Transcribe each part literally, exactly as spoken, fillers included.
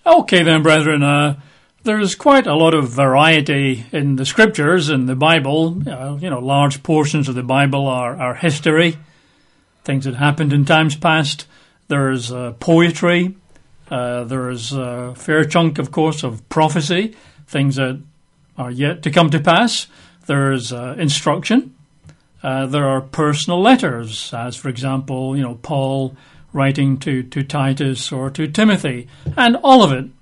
Okay then, brethren, uh, there's quite a lot of variety in the scriptures in the Bible. Uh, you know, large portions of the Bible are, are history, things that happened in times past. There's uh, poetry. Uh, there's a fair chunk, of course, of prophecy, things that are yet to come to pass. There's uh, instruction. Uh, there are personal letters, as, for example, you know, Paul writing to, to Titus or to Timothy. And all of it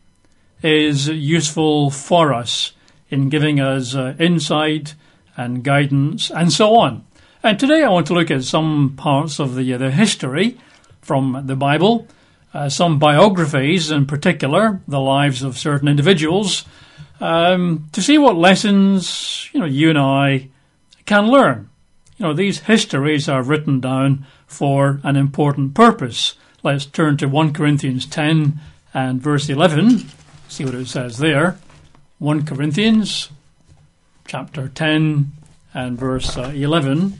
is useful for us in giving us uh, insight and guidance and so on. And today I want to look at some parts of the, uh, the history from the Bible, uh, some biographies in particular, the lives of certain individuals, um, to see what lessons, you know, you and I can learn. You know, these histories are written down for an important purpose. Let's turn to First Corinthians ten and verse eleven. See what it says there. First Corinthians chapter ten and verse uh, eleven.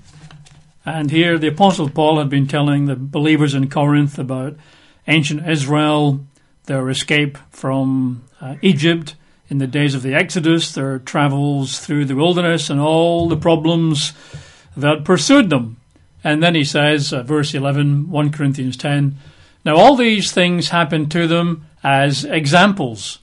And here the Apostle Paul had been telling the believers in Corinth about ancient Israel, their escape from uh, Egypt in the days of the Exodus, their travels through the wilderness and all the problems that pursued them. And then he says, uh, verse eleven, First Corinthians ten, now all these things happened to them as examples,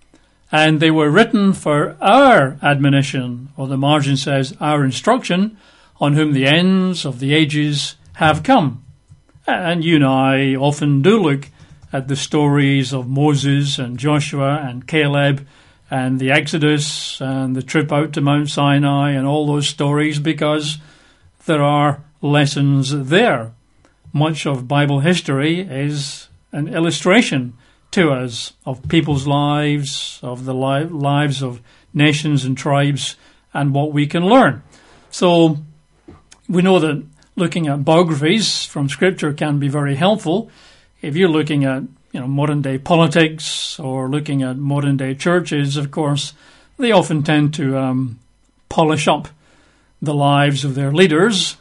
and they were written for our admonition, or the margin says, our instruction, on whom the ends of the ages have come. And you and I often do look at the stories of Moses and Joshua and Caleb and the Exodus and the trip out to Mount Sinai and all those stories because there are lessons there. Much of Bible history is an illustration to us of people's lives, of the li- lives of nations and tribes, and what we can learn. So we know that looking at biographies from Scripture can be very helpful. If you're looking at, you know, modern-day politics or looking at modern-day churches, of course, they often tend to um, polish up the lives of their leaders,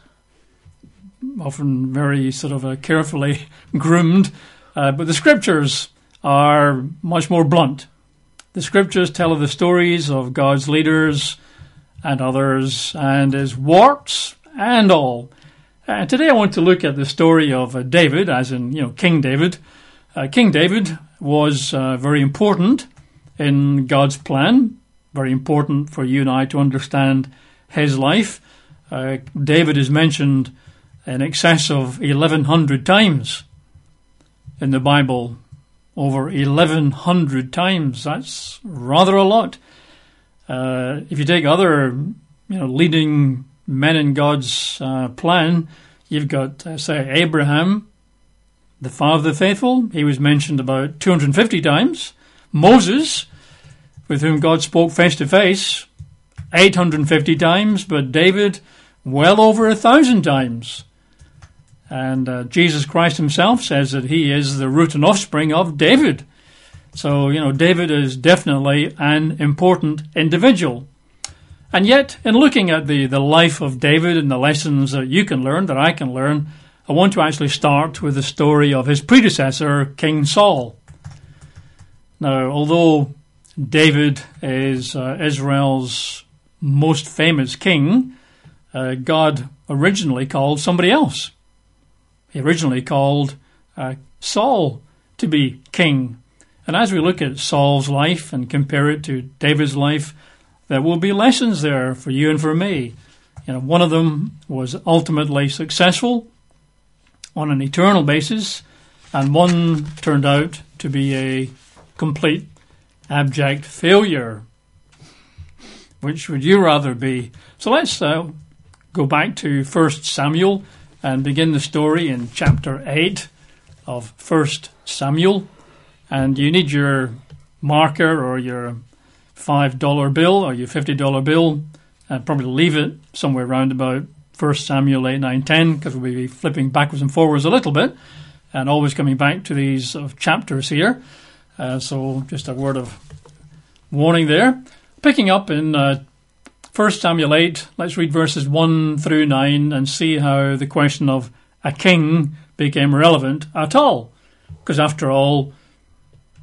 often very sort of uh, carefully groomed. Uh, but the Scriptures are much more blunt. The Scriptures tell of the stories of God's leaders and others, and His warts and all. Uh, today I want to look at the story of uh, David, as in, you know, King David. Uh, King David was uh, very important in God's plan, very important for you and I to understand his life. Uh, David is mentioned in excess of eleven hundred times in the Bible, over eleven hundred times. That's rather a lot. Uh, if you take other, you know, leading men in God's uh, plan, you've got, uh, say, Abraham, the father of the faithful. He was mentioned about two hundred fifty times. Moses, with whom God spoke face to face, eight hundred fifty times, but David, well over a thousand times. And uh, Jesus Christ himself says that he is the root and offspring of David. So, you know, David is definitely an important individual. And yet, in looking at the, the life of David and the lessons that you can learn, that I can learn, I want to actually start with the story of his predecessor, King Saul. Now, although David is uh, Israel's most famous king, uh, God originally called somebody else. He originally called uh, Saul to be king. And as we look at Saul's life and compare it to David's life, there will be lessons there for you and for me. You know, one of them was ultimately successful on an eternal basis, and one turned out to be a complete, abject failure. Which would you rather be? So let's uh, go back to First Samuel and begin the story in chapter eight of First Samuel. And you need your marker or your five dollar bill or your fifty dollar bill, and probably leave it somewhere around about First Samuel eight, nine, ten, because we'll be flipping backwards and forwards a little bit and always coming back to these uh, chapters here. Uh, so just a word of warning there. Picking up in uh, First Samuel eight, let's read verses one through nine and see how the question of a king became relevant at all. Because after all,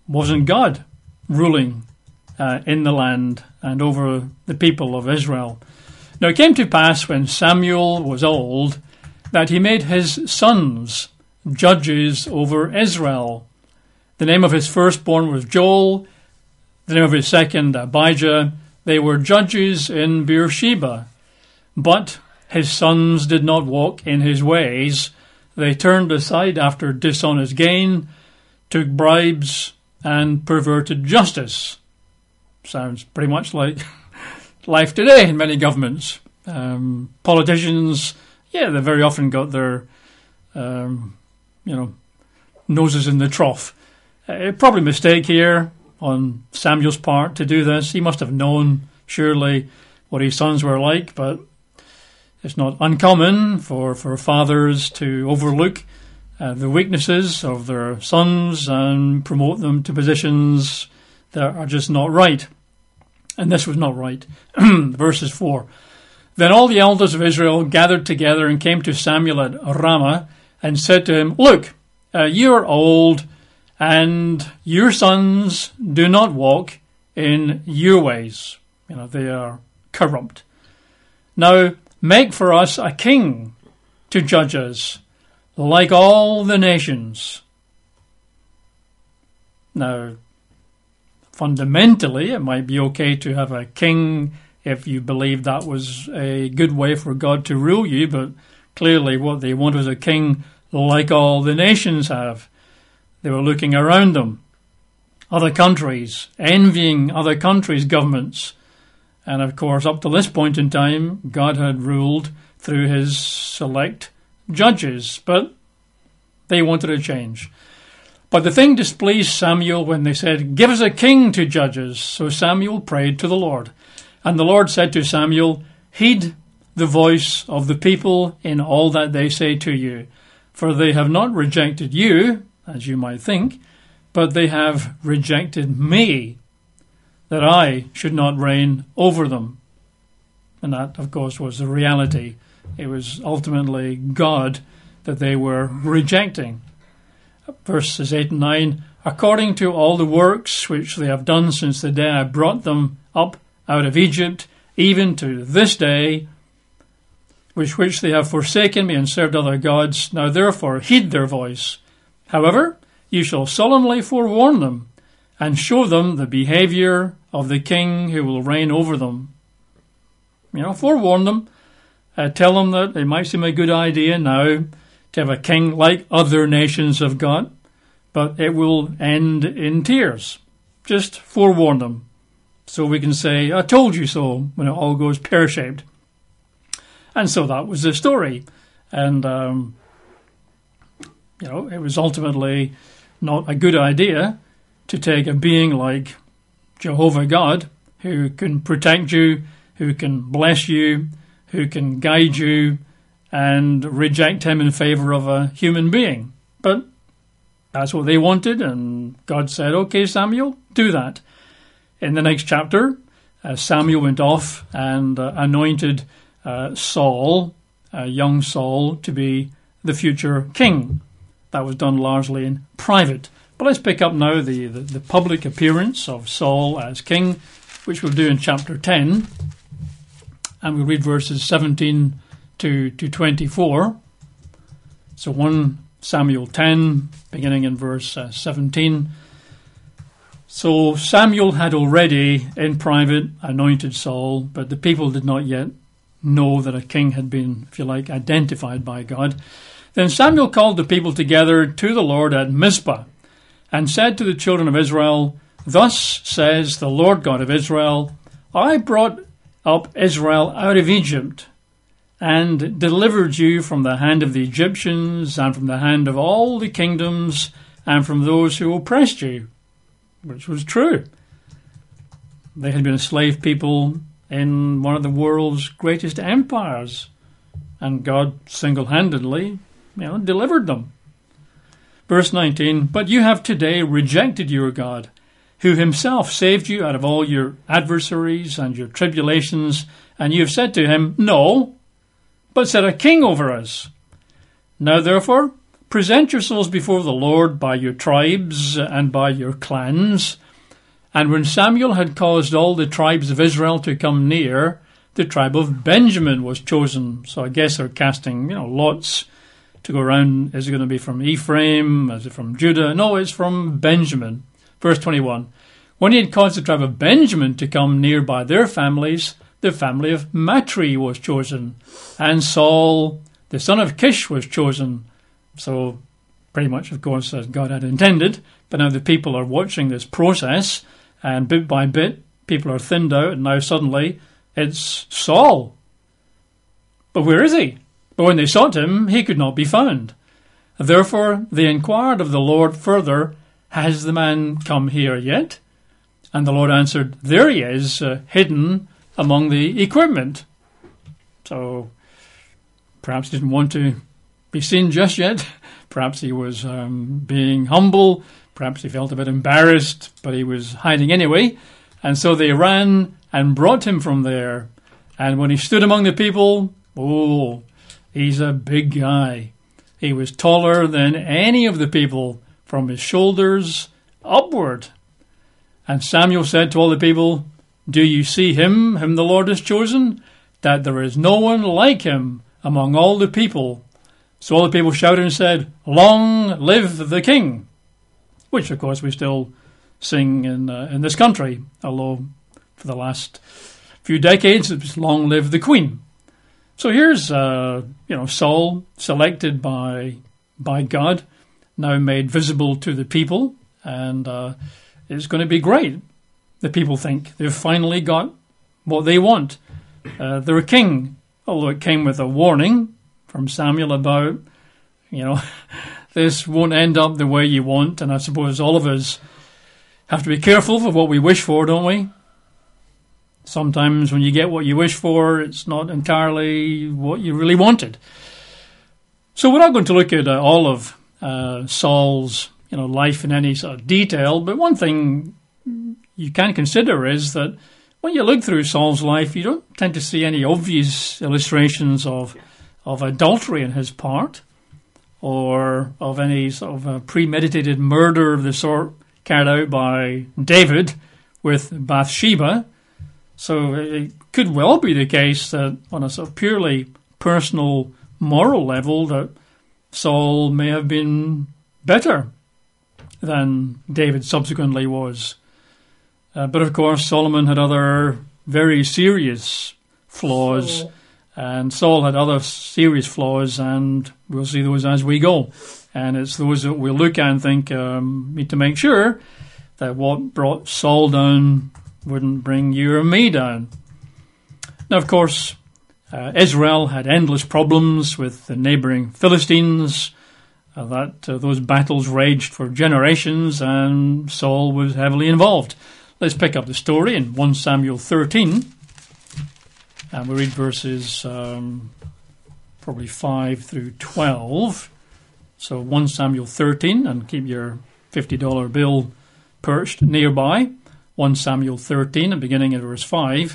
wasn't God ruling uh, in the land and over the people of Israel. Now it came to pass when Samuel was old that he made his sons judges over Israel. The name of his firstborn was Joel, the name of his second Abijah. They were judges in Beersheba. But his sons did not walk in his ways. They turned aside after dishonest gain, took bribes, and perverted justice. Sounds pretty much like life today in many governments. Um, politicians, yeah, they very often got their, um, you know, noses in the trough. Uh, probably a mistake here on Samuel's part to do this. He must have known, surely, what his sons were like, but it's not uncommon for, for fathers to overlook uh, the weaknesses of their sons and promote them to positions that are just not right. And this was not right. Verses four. Then all the elders of Israel gathered together and came to Samuel at Ramah and said to him, Look, uh, you are old, and your sons do not walk in your ways. You know, they are corrupt. Now, make for us a king to judge us, like all the nations. Now, fundamentally, it might be okay to have a king if you believe that was a good way for God to rule you, but clearly what they want was a king like all the nations have. They were looking around them, other countries, envying other countries' governments. And of course, up to this point in time, God had ruled through his select judges, but they wanted a change. But the thing displeased Samuel when they said, Give us a king to judge us. So Samuel prayed to the Lord. And the Lord said to Samuel, Heed the voice of the people in all that they say to you, for they have not rejected you, as you might think, but they have rejected me, that I should not reign over them. And that, of course, was the reality. It was ultimately God that they were rejecting. Verses eight and nine, According to all the works which they have done since the day I brought them up out of Egypt, even to this day, which which they have forsaken me and served other gods, now therefore heed their voice. However, you shall solemnly forewarn them, and show them the behavior of the king who will reign over them. You know, forewarn them. Uh, tell them that it might seem a good idea now to have a king like other nations have got, but it will end in tears. Just forewarn them, so we can say, I told you so, when it all goes pear-shaped. And so that was the story. And, um, you know, it was ultimately not a good idea to take a being like Jehovah God, who can protect you, who can bless you, who can guide you, and reject him in favor of a human being. But that's what they wanted, and God said, okay, Samuel, do that. In the next chapter, uh, Samuel went off and uh, anointed uh, Saul, uh, young Saul, to be the future king. That was done largely in private. But let's pick up now the, the, the public appearance of Saul as king, which we'll do in chapter ten. And we'll read verses seventeen to, to twenty-four. So First Samuel ten, beginning in verse uh, seventeen. So Samuel had already, in private, anointed Saul, but the people did not yet know that a king had been, if you like, identified by God. Then Samuel called the people together to the Lord at Mizpah, and said to the children of Israel, Thus says the Lord God of Israel, I brought up Israel out of Egypt, and delivered you from the hand of the Egyptians, and from the hand of all the kingdoms, and from those who oppressed you. Which was true. They had been a slave people in one of the world's greatest empires, and God single-handedly, you know, delivered them. Verse nineteen, But you have today rejected your God, who himself saved you out of all your adversaries and your tribulations, and you have said to him, No, but set a king over us. Now therefore, present yourselves before the Lord by your tribes and by your clans. And when Samuel had caused all the tribes of Israel to come near, the tribe of Benjamin was chosen. So I guess they're casting, you know, lots to go around. Is it going to be from Ephraim? Is it from Judah? No, it's from Benjamin. Verse twenty-one. When he had caused the tribe of Benjamin to come near by their families, the family of Matri was chosen. And Saul, the son of Kish, was chosen. So pretty much, of course, as God had intended. But now the people are watching this process. And bit by bit, people are thinned out. And now suddenly, it's Saul. But where is he? But when they sought him, he could not be found. Therefore they inquired of the Lord further, has the man come here yet? And the Lord answered, there he is, uh, hidden among the equipment. So perhaps he didn't want to be seen just yet. Perhaps he was um, being humble. Perhaps he felt a bit embarrassed, but he was hiding anyway. And so they ran and brought him from there. And when he stood among the people, oh, he's a big guy. He was taller than any of the people from his shoulders upward. And Samuel said to all the people, do you see him, whom the Lord has chosen? That there is no one like him among all the people. So all the people shouted and said, long live the king. Which, of course, we still sing in uh, in this country. Although for the last few decades, it was long live the queen. So here's, uh, you know, Saul selected by by God, now made visible to the people, and uh, it's going to be great. The people think they've finally got what they want. Uh, they're a king, although it came with a warning from Samuel about, you know, this won't end up the way you want, and I suppose all of us have to be careful for what we wish for, don't we? Sometimes when you get what you wish for, it's not entirely what you really wanted. So we're not going to look at uh, all of uh, Saul's, you know, life in any sort of detail, but one thing you can consider is that when you look through Saul's life, you don't tend to see any obvious illustrations of of adultery on his part, or of any sort of a premeditated murder of the sort carried out by David with Bathsheba. So it could well be the case that on a sort of purely personal, moral level, that Saul may have been better than David subsequently was. Uh, but of course, Solomon had other very serious flaws, so, and Saul had other serious flaws, and we'll see those as we go. And it's those that we'll look at and think, um, need to make sure that what brought Saul down wouldn't bring you or me down. Now, of course, uh, Israel had endless problems with the neighbouring Philistines. Uh, that uh, those battles raged for generations, and Saul was heavily involved. Let's pick up the story in First Samuel thirteen, and we read verses um, probably five through twelve. So First Samuel thirteen, and keep your fifty dollar bill perched nearby. First Samuel thirteen, and beginning at verse five.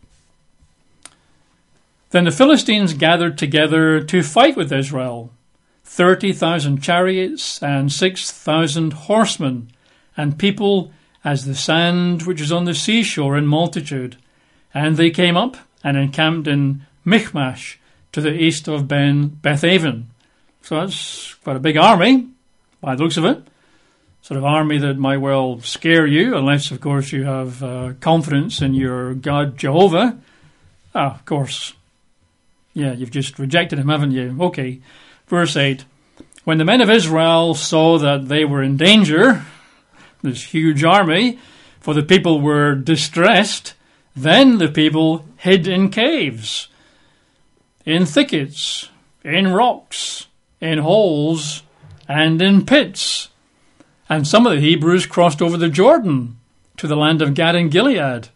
Then the Philistines gathered together to fight with Israel, thirty thousand chariots and six thousand horsemen, and people as the sand which is on the seashore in multitude. And they came up and encamped in Michmash to the east of Ben Bethaven. So that's quite a big army, by the looks of it. Sort of army that might well scare you, unless, of course, you have uh, confidence in your God Jehovah. Ah, of course. Yeah, you've just rejected him, haven't you? Okay. Verse eight. When the men of Israel saw that they were in danger, this huge army, for the people were distressed, then the people hid in caves, in thickets, in rocks, in holes, and in pits. And some of the Hebrews crossed over the Jordan to the land of Gad and Gilead.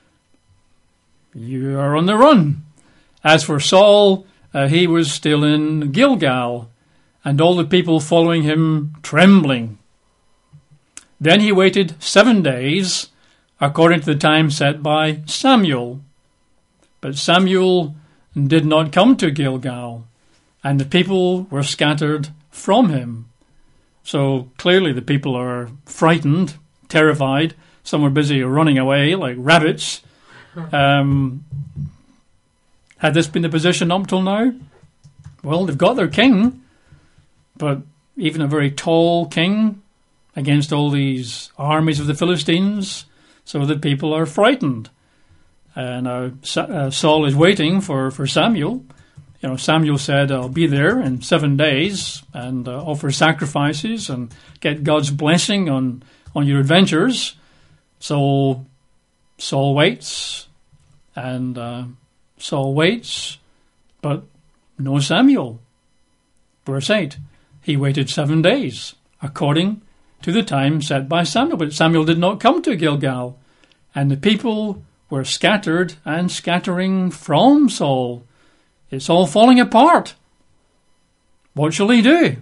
You are on the run. As for Saul, uh, he was still in Gilgal, and all the people following him trembling. Then he waited seven days, according to the time set by Samuel. But Samuel did not come to Gilgal, and the people were scattered from him. So clearly the people are frightened, terrified. Some are busy running away like rabbits. Um, had this been the position up till now? Well, they've got their king, but even a very tall king against all these armies of the Philistines, so the people are frightened. And uh, uh, Saul is waiting for, for Samuel. You know, Samuel said, I'll be there in seven days and uh, offer sacrifices and get God's blessing on, on your adventures. So Saul waits, and uh, Saul waits, but no Samuel. Verse eight, he waited seven days, according to the time set by Samuel. But Samuel did not come to Gilgal, and the people were scattered and scattering from Saul. It's all falling apart. What shall he do?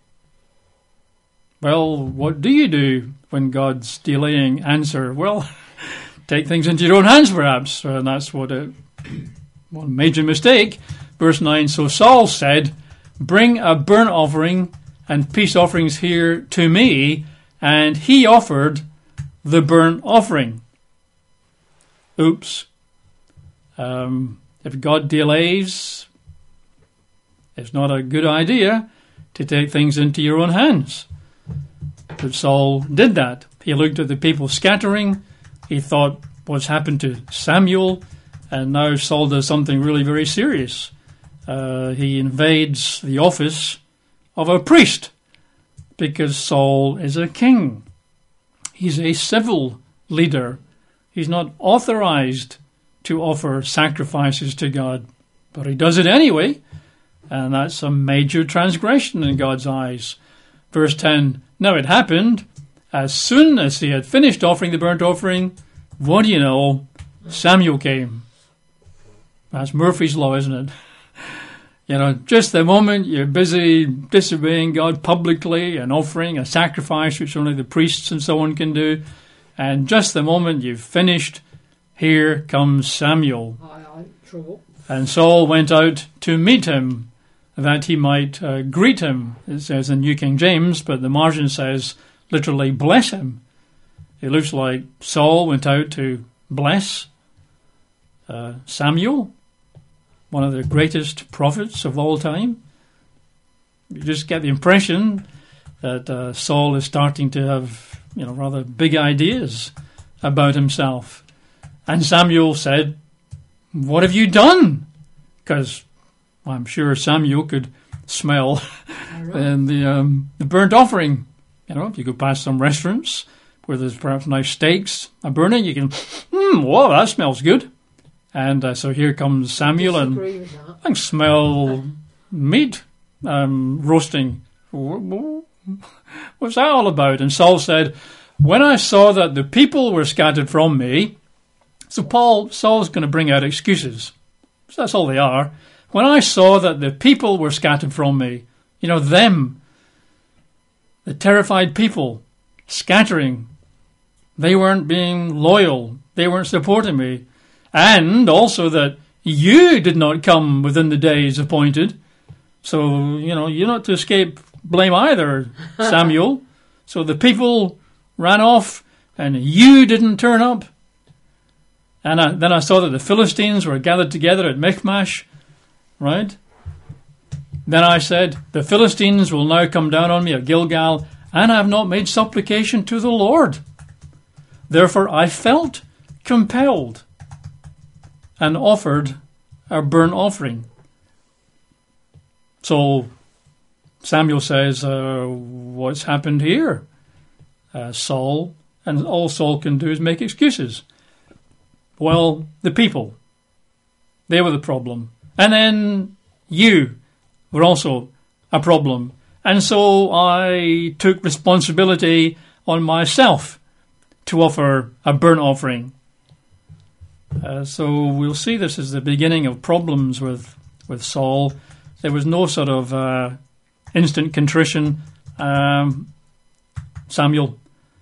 Well, what do you do when God's delaying answer? Well, take things into your own hands, perhaps. And that's what it, one major mistake. Verse nine, so Saul said, bring a burnt offering and peace offerings here to me. And he offered the burnt offering. Oops. Um, if God delays, it's not a good idea to take things into your own hands. But Saul did that. He looked at the people scattering. He thought, what's happened to Samuel? And now Saul does something really very serious. Uh, he invades the office of a priest because Saul is a king. He's a civil leader. He's not authorized to offer sacrifices to God, but he does it anyway, and that's a major transgression in God's eyes. Verse ten, now it happened, as soon as he had finished offering the burnt offering, what do you know, Samuel came. That's Murphy's Law, isn't it? You know, just the moment you're busy disobeying God publicly and offering a sacrifice which only the priests and so on can do, and just the moment you've finished, here comes Samuel. Aye, aye, trouble. And Saul went out to meet him, that he might uh, greet him. It says in New King James, but the margin says literally bless him. It looks like Saul went out to bless uh, Samuel, one of the greatest prophets of all time. You just get the impression that uh, Saul is starting to have, you know, rather big ideas about himself. And Samuel said, what have you done? Because I'm sure Samuel could smell and the um, the burnt offering. You know, if you go past some restaurants where there's perhaps nice steaks are burning, you can, hmm, whoa, that smells good. And uh, so here comes Samuel, and I can smell meat um, roasting. What's that all about? And Saul said, when I saw that the people were scattered from me, so Paul, Saul's going to bring out excuses. So that's all they are. When I saw that the people were scattered from me, you know, them, the terrified people, scattering, they weren't being loyal, they weren't supporting me, and also that you did not come within the days appointed. So, you know, you're not to escape blame either, Samuel. So the people ran off, and you didn't turn up. And I, then I saw that the Philistines were gathered together at Michmash, right? Then I said, the Philistines will now come down on me at Gilgal, and I have not made supplication to the Lord. Therefore I felt compelled and offered a burnt offering. So Samuel says, uh, what's happened here? Uh, Saul, and all Saul can do is make excuses. Well, the people, they were the problem. And then you were also a problem. And so I took responsibility on myself to offer a burnt offering. Uh, so we'll see this as the beginning of problems with, with Saul. There was no sort of uh, instant contrition. Um, Samuel,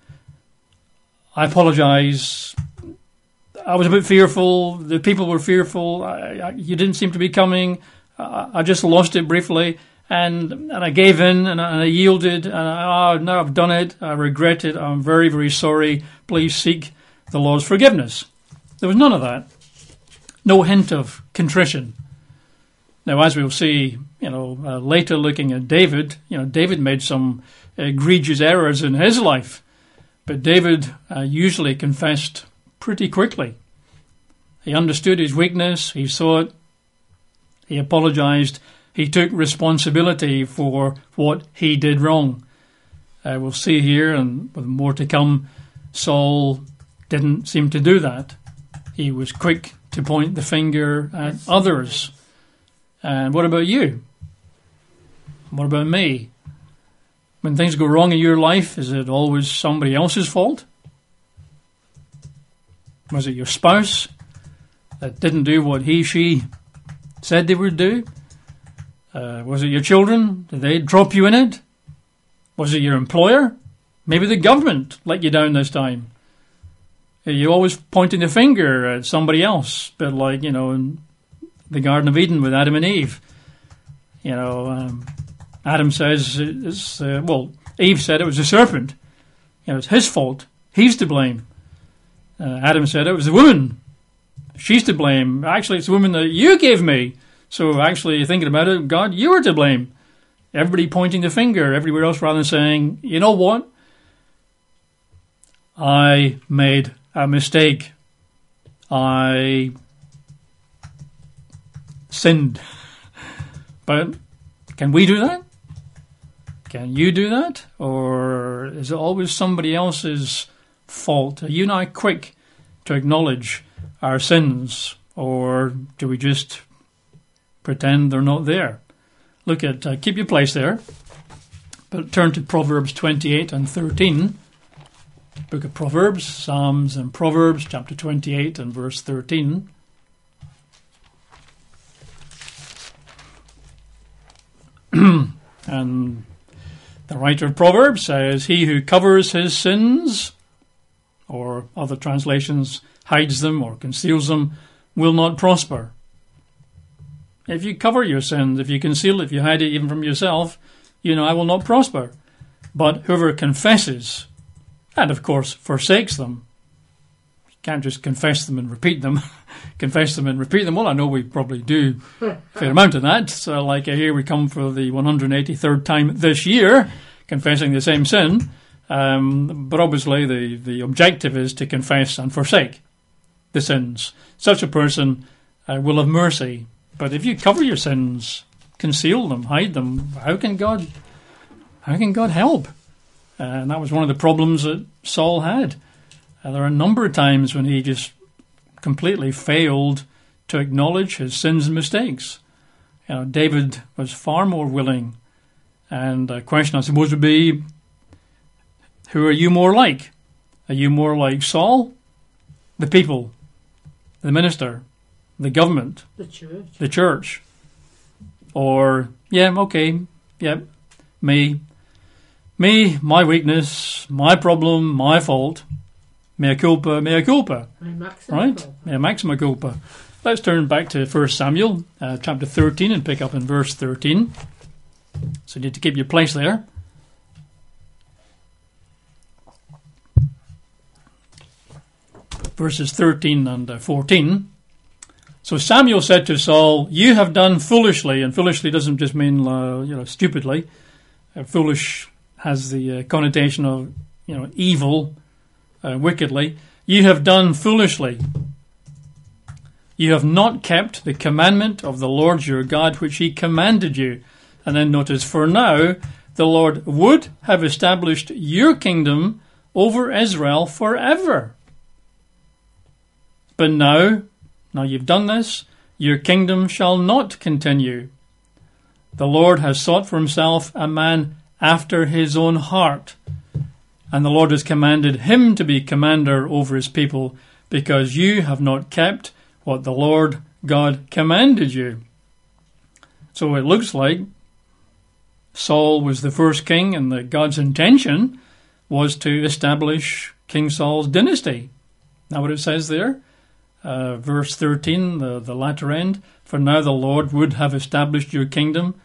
I apologize. I was a bit fearful. The people were fearful. I, I, you didn't seem to be coming. I, I just lost it briefly. and and I gave in, and I, and I yielded, and I, oh, now I've done it, I regret it, I'm very, very sorry, please seek the Lord's forgiveness. There was none of that. No hint of contrition. Now, as we'll see, you know, uh, later looking at David, you know, David made some egregious errors in his life, but David uh, usually confessed pretty quickly. He understood his weakness, he saw it, he apologized, he took responsibility for what he did wrong. Uh, we'll see here, and with more to come, Saul didn't seem to do that. He was quick to point the finger at others. And what about you? What about me? When things go wrong in your life, is it always somebody else's fault? Was it your spouse that didn't do what he, she said they would do? Uh, was it your children? Did they drop you in it? Was it your employer? Maybe the government let you down this time. Are you always pointing the finger at somebody else? But like, you know, in the Garden of Eden with Adam and Eve. You know, um, Adam says, it's, uh, well, Eve said it was the serpent. You know, it's his fault. He's to blame. Uh, Adam said it was the woman. She's to blame. Actually, it's the woman that you gave me. So actually, thinking about it, God, you were to blame. Everybody pointing the finger everywhere else rather than saying, you know what? I made a mistake. I sinned. But can we do that? Can you do that? Or is it always somebody else's fault? Are you not quick to acknowledge our sins? Or do we just pretend they're not there? Look at, uh, keep your place there, but turn to Proverbs twenty-eight and thirteen. Book of Proverbs, Psalms and Proverbs, chapter twenty-eight and verse thirteen. And the writer of Proverbs says, he who covers his sins, or other translations, hides them or conceals them, will not prosper. If you cover your sins, if you conceal it, if you hide it even from yourself, you know, I will not prosper. But whoever confesses, and of course forsakes them, you can't just confess them and repeat them, confess them and repeat them. Well, I know we probably do a fair amount of that. So like uh, here we come for the one hundred eighty-third time this year, confessing the same sin. Um, but obviously the, the objective is to confess and forsake the sins. Such a person uh, will have mercy. But if you cover your sins, conceal them, hide them, how can God, how can God help? Uh, and that was one of the problems that Saul had. Uh, there are a number of times when he just completely failed to acknowledge his sins and mistakes. You know, David was far more willing. And the question, I suppose, would be, who are you more like? Are you more like Saul? The people, the minister, the government, the church, the church, or yeah, okay, yeah, me, me, my weakness, my problem, my fault, mea culpa, mea culpa, right? Culpa. Mea maxima culpa. Let's turn back to First Samuel, uh, chapter thirteen, and pick up in verse thirteen. So you need to keep your place there. Verses thirteen and uh, fourteen. So Samuel said to Saul, you have done foolishly, and foolishly doesn't just mean, uh, you know, stupidly. Uh, foolish has the uh, connotation of, you know, evil, uh, wickedly. You have done foolishly. You have not kept the commandment of the Lord your God, which he commanded you. And then notice, for now, the Lord would have established your kingdom over Israel forever. But now, now you've done this, your kingdom shall not continue. The Lord has sought for himself a man after his own heart, and the Lord has commanded him to be commander over his people, because you have not kept what the Lord God commanded you. So it looks like Saul was the first king, and that God's intention was to establish King Saul's dynasty. Now what it says there? Uh, verse thirteen, the, the latter end, for now the Lord would have established your kingdom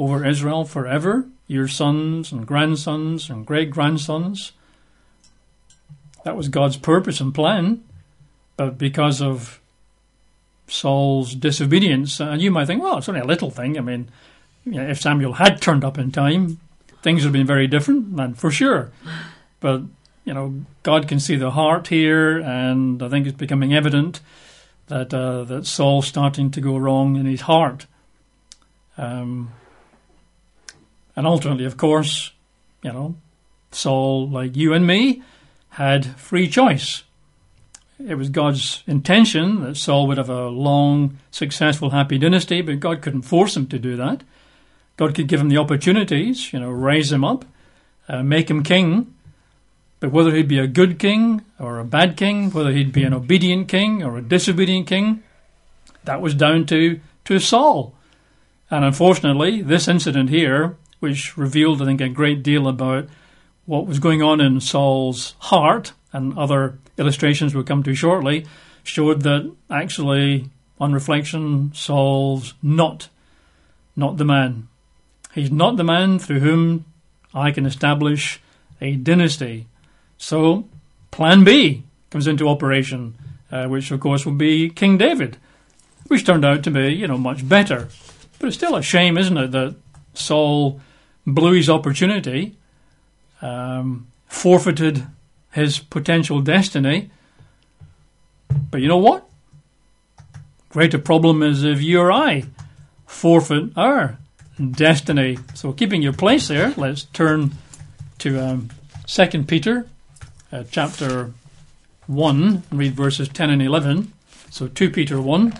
over Israel forever, your sons and grandsons and great-grandsons. That was God's purpose and plan, but because of Saul's disobedience, and you might think, well, it's only a little thing. I mean, you know, if Samuel had turned up in time, things would have been very different, and for sure. But, you know, God can see the heart here, and I think it's becoming evident that uh, that Saul's starting to go wrong in his heart. Um, and ultimately, of course, you know, Saul, like you and me, had free choice. It was God's intention that Saul would have a long, successful, happy dynasty, but God couldn't force him to do that. God could give him the opportunities, you know, raise him up, uh, make him king. But whether he'd be a good king or a bad king, whether he'd be an obedient king or a disobedient king, that was down to, to Saul. And unfortunately, this incident here, which revealed, I think, a great deal about what was going on in Saul's heart, and other illustrations we'll come to shortly, showed that actually, on reflection, Saul's not, not the man. He's not the man through whom I can establish a dynasty. So, Plan B comes into operation, uh, which of course will be King David, which turned out to be, you know, much better. But it's still a shame, isn't it, that Saul blew his opportunity, um, forfeited his potential destiny. But you know what? Greater problem is if you or I forfeit our destiny. So keeping your place there, let's turn to um, Second Peter uh, chapter one and read verses ten and eleven. So two Peter one.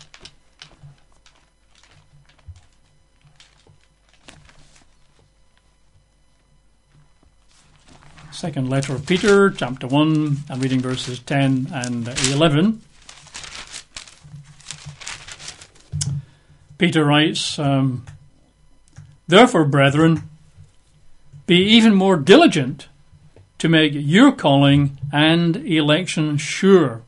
Second letter of Peter, chapter one, and reading verses ten and eleven. Peter writes, um, Therefore, brethren, be even more diligent to make your calling and election sure.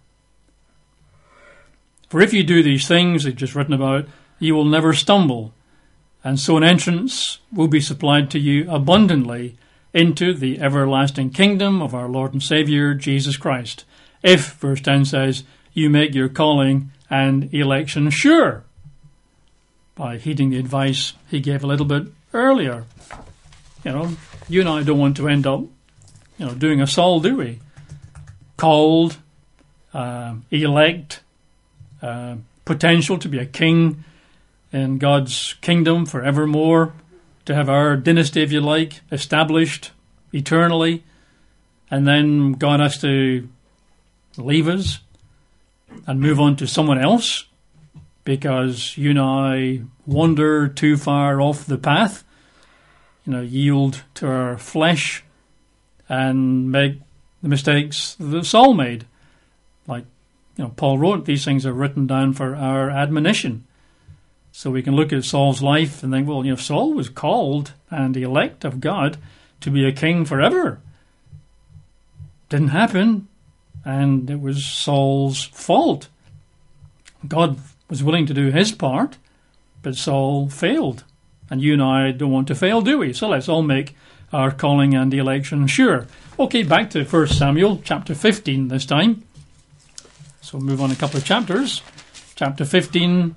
For if you do these things I've just written about, you will never stumble, and so an entrance will be supplied to you abundantly into the everlasting kingdom of our Lord and Saviour, Jesus Christ. If, verse ten says, you make your calling and election sure, by heeding the advice he gave a little bit earlier. You know, you and I don't want to end up, you know, doing a Saul, do we? Called, uh, elect, uh, potential to be a king in God's kingdom forevermore, to have our dynasty, if you like, established eternally, and then God has to leave us and move on to someone else because you and I wander too far off the path, you know, yield to our flesh and make the mistakes that Saul made. Like, you know, Paul wrote, these things are written down for our admonition. So we can look at Saul's life and think, well, you know, Saul was called and the elect of God to be a king forever. Didn't happen, and it was Saul's fault. God was willing to do his part, but Saul failed. And you and I don't want to fail, do we? So let's all make our calling and election sure. Okay, back to First Samuel, chapter fifteen this time. So we'll move on a couple of chapters. Chapter fifteen.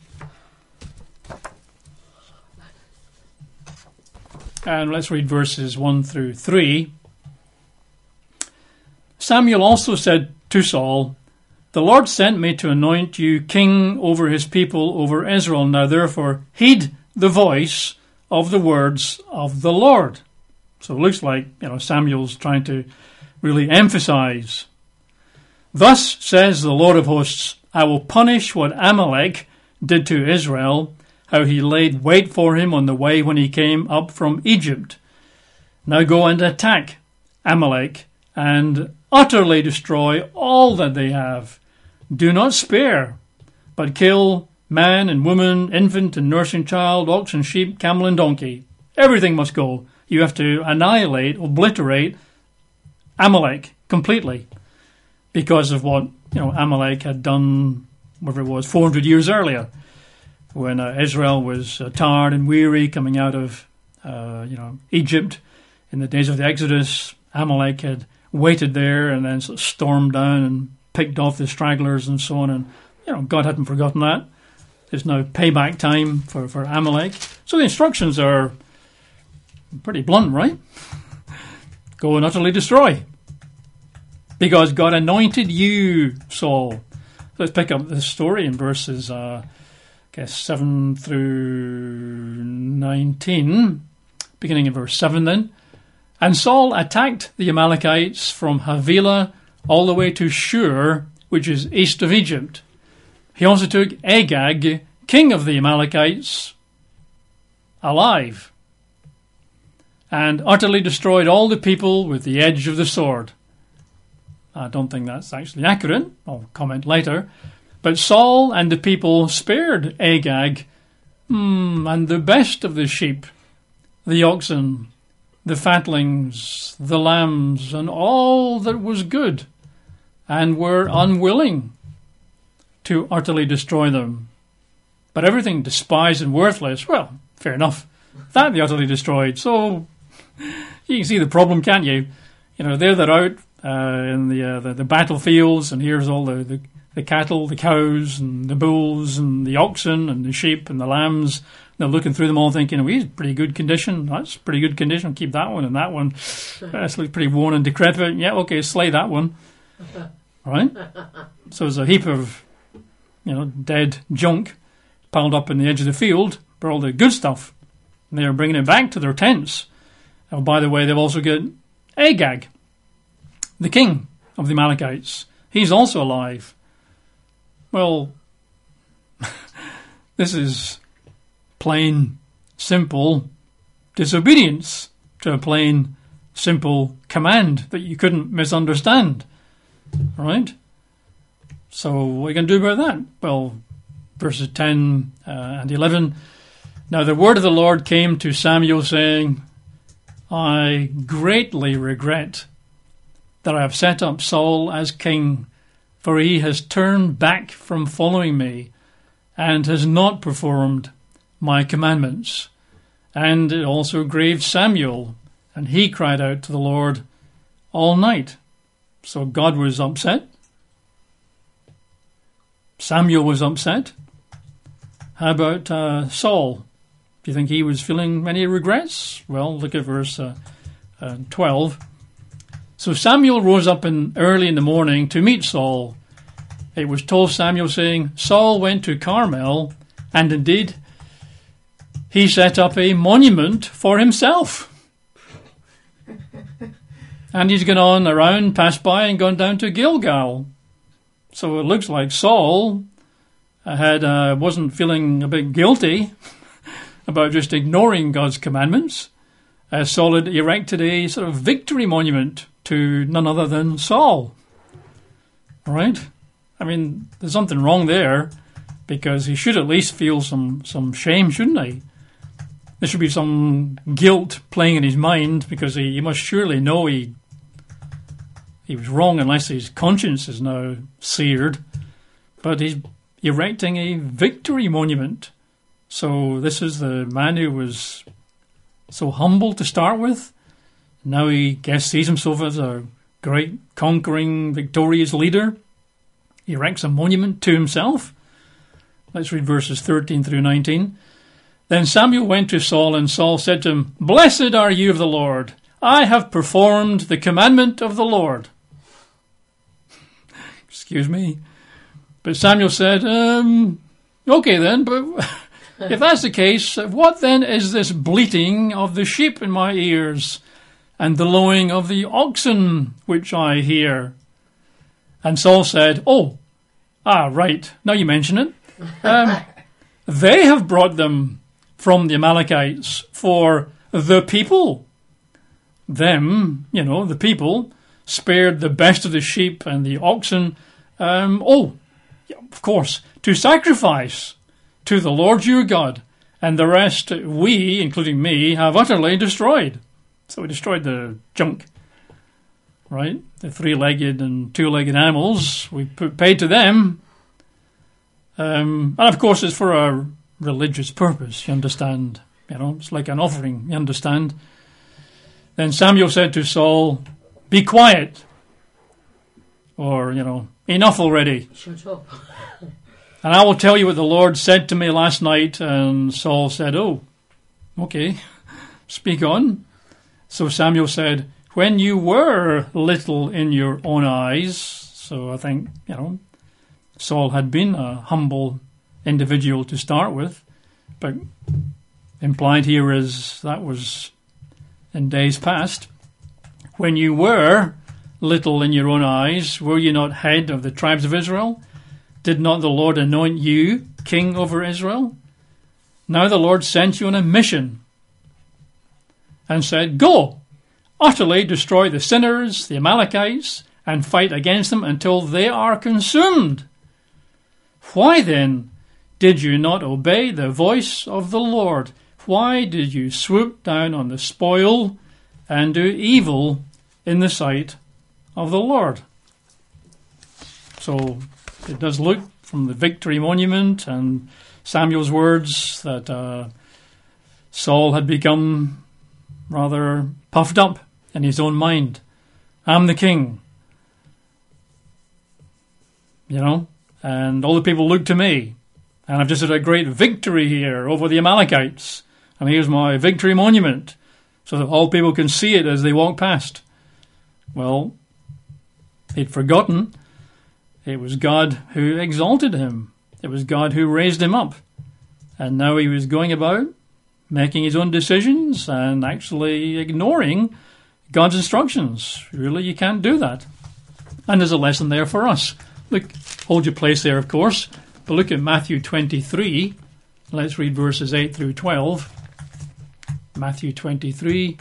And let's read verses one through three. Samuel also said to Saul, The Lord sent me to anoint you king over his people, over Israel. Now therefore heed the voice of the words of the Lord. So it looks like, you know, Samuel's trying to really emphasize. Thus says the Lord of hosts, I will punish what Amalek did to Israel, how he laid wait for him on the way when he came up from Egypt. Now go and attack Amalek and utterly destroy all that they have. Do not spare, but kill man and woman, infant and nursing child, ox and sheep, camel and donkey. Everything must go. You have to annihilate, obliterate Amalek completely because of what, you know, Amalek had done, whatever it was, four hundred years earlier, when uh, Israel was uh, tired and weary coming out of, uh, you know, Egypt in the days of the Exodus. Amalek had waited there and then sort of stormed down and picked off the stragglers and so on. And, you know, God hadn't forgotten that. There's now payback time for, for Amalek. So the instructions are pretty blunt, right? Go and utterly destroy. Because God anointed you, Saul. Let's pick up this story in verses, uh, I guess, seven through nineteen. Beginning in verse seven then. And Saul attacked the Amalekites from Havilah all the way to Shur, which is east of Egypt. He also took Agag, king of the Amalekites, alive, and utterly destroyed all the people with the edge of the sword. I don't think that's actually accurate. I'll comment later. But Saul and the people spared Agag mm, and the best of the sheep, the oxen, the fatlings, the lambs, and all that was good, and were unwilling to utterly destroy them. But everything despised and worthless, well, fair enough. That they utterly destroyed. So you can see the problem, can't you? You know, there they're out uh, in the, uh, the the battlefields, and here's all the, the, the cattle, the cows, and the bulls, and the oxen, and the sheep, and the lambs. They're looking through them all thinking, oh, he's pretty good condition. That's pretty good condition. Keep that one and that one. That's looks pretty worn and decrepit. Yeah, okay, slay that one. Right? So there's a heap of, you know, dead junk piled up in the edge of the field for all the good stuff. And they're bringing it back to their tents. Oh, by the way, they've also got Agag, the king of the Amalekites. He's also alive. Well, this is plain, simple disobedience to a plain, simple command that you couldn't misunderstand. Right? So what are you going to do about that? Well, verses ten uh, and eleven. Now the word of the Lord came to Samuel, saying, I greatly regret that I have set up Saul as king, for he has turned back from following me and has not performed my commandments. And it also grieved Samuel, and he cried out to the Lord all night. So God was upset. Samuel was upset. How about uh, Saul? Do you think he was feeling any regrets? Well, look at verse uh, uh, twelve. So Samuel rose up in, early in the morning to meet Saul. It was told Samuel, saying, Saul went to Carmel, and indeed he set up a monument for himself. And he's gone on around, passed by, and gone down to Gilgal. So it looks like Saul had uh, wasn't feeling a bit guilty about just ignoring God's commandments. Uh, Saul had erected a sort of victory monument to none other than Saul. Right? I mean, there's something wrong there, because he should at least feel some, some shame, shouldn't he? There should be some guilt playing in his mind, because he, he must surely know he he was wrong, unless his conscience is now seared. But he's erecting a victory monument. So this is the man who was so humble to start with. Now he guess sees himself as a great conquering, victorious leader. He erects a monument to himself. Let's read verses thirteen through nineteen. Then Samuel went to Saul, and Saul said to him, Blessed are you of the Lord. I have performed the commandment of the Lord. Excuse me. But Samuel said, um, okay then, but if that's the case, what then is this bleating of the sheep in my ears, and the lowing of the oxen which I hear? And Saul said, oh, ah, right, now you mention it. Um, they have brought them from the Amalekites, for the people, them, you know, the people, spared the best of the sheep and the oxen, um, oh, yeah, of course, to sacrifice to the Lord your God, and the rest we, including me, have utterly destroyed. So we destroyed the junk, right? The three-legged and two-legged animals, we put, paid to them. Um, and of course it's for a religious purpose, you understand. You know, it's like an offering, you understand. Then Samuel said to Saul, "Be quiet," or, you know, "Enough already. Shut up." And I will tell you what the Lord said to me last night." And Saul said, "Oh, okay, speak on." So Samuel said, "When you were little in your own eyes," so I think, you know, Saul had been a humble individual to start with, but implied here is that was in days past. "When you were little in your own eyes, were you not head of the tribes of Israel? Did not the Lord anoint you king over Israel? Now the Lord sent you on a mission and said, 'Go, utterly destroy the sinners, the Amalekites, and fight against them until they are consumed.' Why then did you not obey the voice of the Lord? Why did you swoop down on the spoil and do evil in the sight of the Lord?" So it does look from the victory monument and Samuel's words that uh, Saul had become rather puffed up in his own mind. "I'm the king," you know, and all the people look to me. And I've just had a great victory here over the Amalekites. And here's my victory monument, so that all people can see it as they walk past. Well, he'd forgotten it was God who exalted him. It was God who raised him up. And now he was going about making his own decisions and actually ignoring God's instructions. Really, you can't do that. And there's a lesson there for us. Look, hold your place there, of course. But look at Matthew twenty-three. Let's read verses eight through twelve. Matthew twenty-three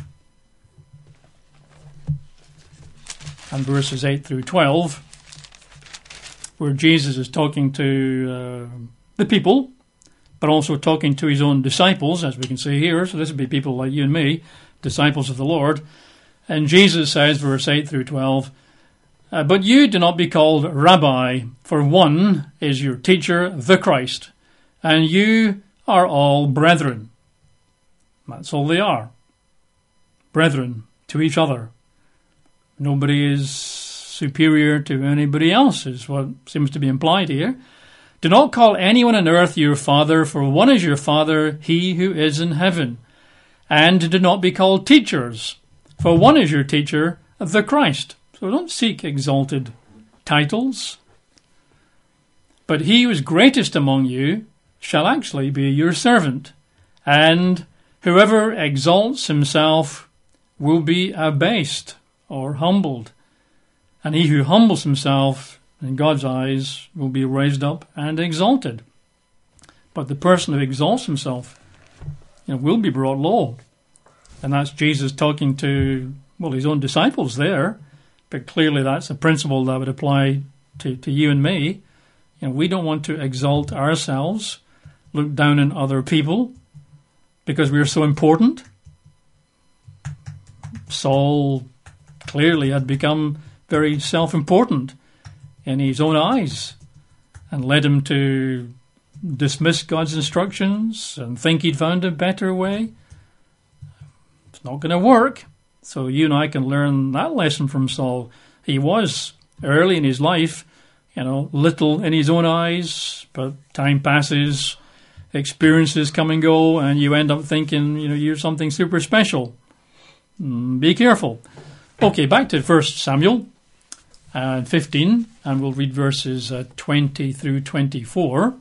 and verses eight through twelve, where Jesus is talking to uh, the people, but also talking to his own disciples, as we can see here. So this would be people like you and me, disciples of the Lord. And Jesus says, verse eight through twelve, uh, "But you do not be called Rabbi, for one is your teacher, the Christ, and you are all brethren." That's all they are. Brethren to each other. Nobody is superior to anybody else, is what seems to be implied here. "Do not call anyone on earth your father, for one is your Father, he who is in heaven. And do not be called teachers, for one is your teacher, the Christ." So don't seek exalted titles. "But he who is greatest among you shall actually be your servant. And whoever exalts himself will be abased," or humbled. "And he who humbles himself in God's eyes will be raised up and exalted." But the person who exalts himself, you know, will be brought low. And that's Jesus talking to, well, his own disciples there. But clearly that's a principle that would apply to, to you and me. You know, we don't want to exalt ourselves, look down on other people, because we're so important. Saul clearly had become very self-important in his own eyes and led him to dismiss God's instructions and think he'd found a better way. It's not going to work. So you and I can learn that lesson from Saul. He was early in his life, you know, little in his own eyes, but time passes, experiences come and go, and you end up thinking, you know, you're something super special. Mm, be careful. Okay, back to First Samuel uh, fifteen, and we'll read verses uh, twenty through twenty-four.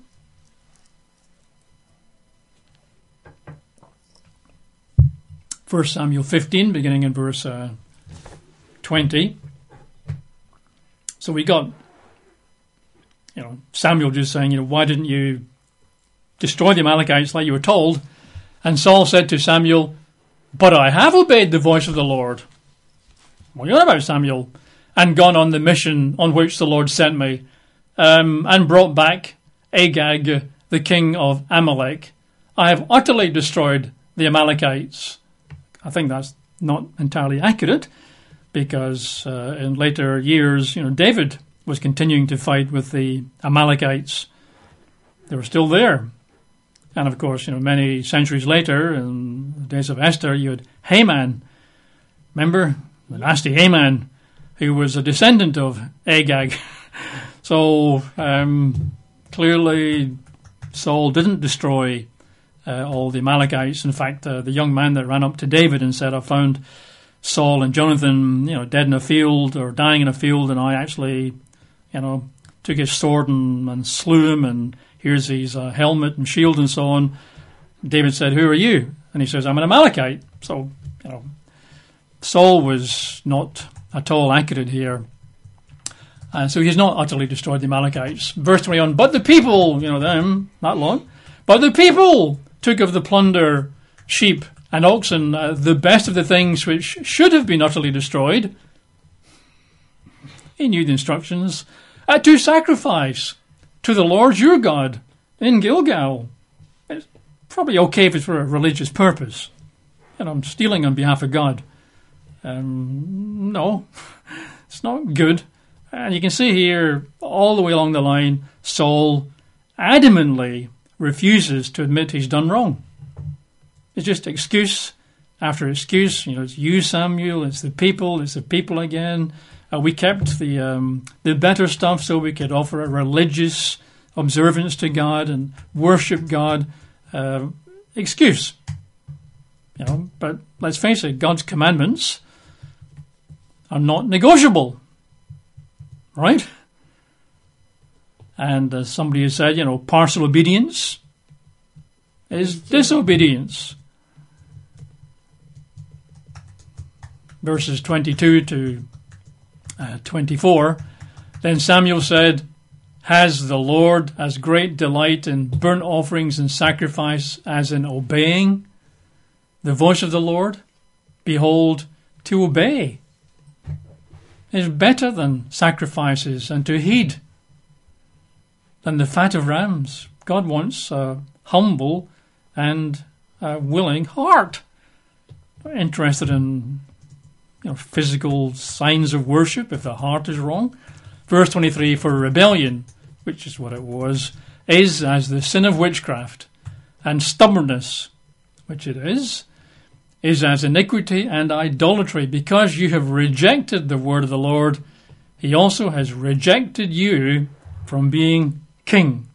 First Samuel fifteen, beginning in verse uh, twenty. So we got, you know, Samuel just saying, you know, why didn't you destroy the Amalekites like you were told? And Saul said to Samuel, "But I have obeyed the voice of the Lord." What are you on about, Samuel? "And gone on the mission on which the Lord sent me, um, and brought back Agag, the king of Amalek. I have utterly destroyed the Amalekites." I think that's not entirely accurate, because uh, in later years, you know, David was continuing to fight with the Amalekites. They were still there. And of course, you know, many centuries later, in the days of Esther, you had Haman. Remember? The nasty Haman, who was a descendant of Agag. So, um, clearly, Saul didn't destroy uh, all the Amalekites. In fact, uh, the young man that ran up to David and said, I found Saul and Jonathan, you know, dead in a field or dying in a field, and I actually, you know, took his sword and, and slew him, and here's his uh, helmet and shield and so on. David said, who are you? And he says, I'm an Amalekite. So, you know, Saul was not at all accurate here. And so he's not utterly destroyed the Amalekites. Verse twenty-one, but the people, you know them, not long, but the people took of the plunder sheep and oxen, uh, the best of the things which should have been utterly destroyed. He knew the instructions, uh, to sacrifice to the Lord your God in Gilgal. It's probably okay if it's for a religious purpose. You know, I'm stealing on behalf of God. Um, no, it's not good. And you can see here, all the way along the line, Saul adamantly refuses to admit he's done wrong. It's just excuse after excuse. You know, it's you, Samuel, it's the people, it's the people again. Uh, we kept the um, the better stuff so we could offer a religious observance to God and worship God. Uh, excuse. You know, but let's face it, God's commandments are not negotiable. Right? And as somebody has said, you know, partial obedience is disobedience. Verses twenty-two to uh, twenty-four, then Samuel said, has the Lord as great delight in burnt offerings and sacrifice as in obeying the voice of the Lord? Behold, to obey is better than sacrifices, and to heed than the fat of rams. God wants a humble and a willing heart. Not interested in, you know, physical signs of worship if the heart is wrong. Verse twenty-three, for rebellion, which is what it was, is as the sin of witchcraft, and stubbornness, which it is, is as iniquity and idolatry. Because you have rejected the word of the Lord, he also has rejected you from being king.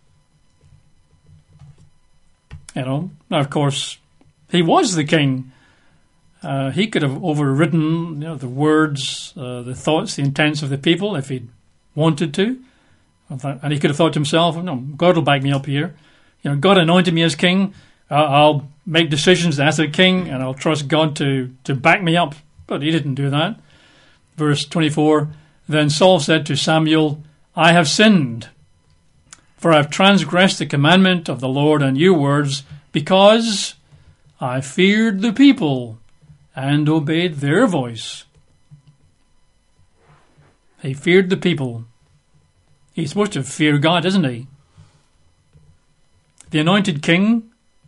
You know, now of course, he was the king. Uh, he could have overridden, you know, the words, uh, the thoughts, the intents of the people if he'd wanted to. And he could have thought to himself, no, God will back me up here. You know, God anointed me as king. Uh, I'll make decisions as a king, and I'll trust God to, to back me up. But he didn't do that. Verse twenty-four, then Saul said to Samuel, I have sinned, for I have transgressed the commandment of the Lord and your words, because I feared the people and obeyed their voice. He feared the people. He's supposed to fear God, isn't he? The anointed king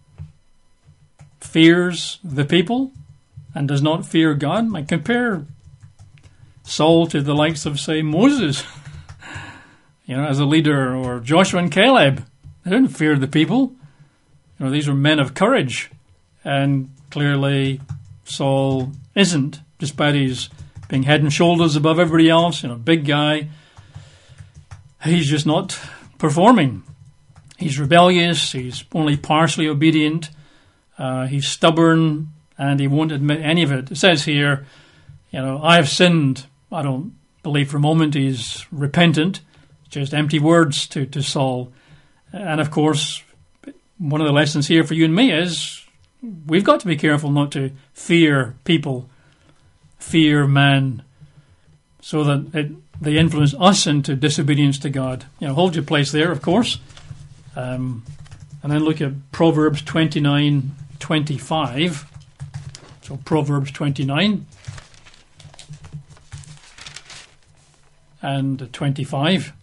fears the people and does not fear God. I compare Saul to the likes of, say, Moses, you know, as a leader, or Joshua and Caleb. They didn't fear the people. You know, these were men of courage, and clearly Saul isn't, despite his being head and shoulders above everybody else. You know, big guy. He's just not performing. He's rebellious. He's only partially obedient. Uh, he's stubborn, and he won't admit any of it. It says here, you know, I have sinned. I don't believe for a moment he's repentant. Just empty words to, to Saul. And of course, one of the lessons here for you and me is we've got to be careful not to fear people, fear man, so that it, they influence us into disobedience to God. You know, hold your place there, of course. Um, and then look at Proverbs twenty-nine twenty-five. So Proverbs twenty-nine and twenty-five.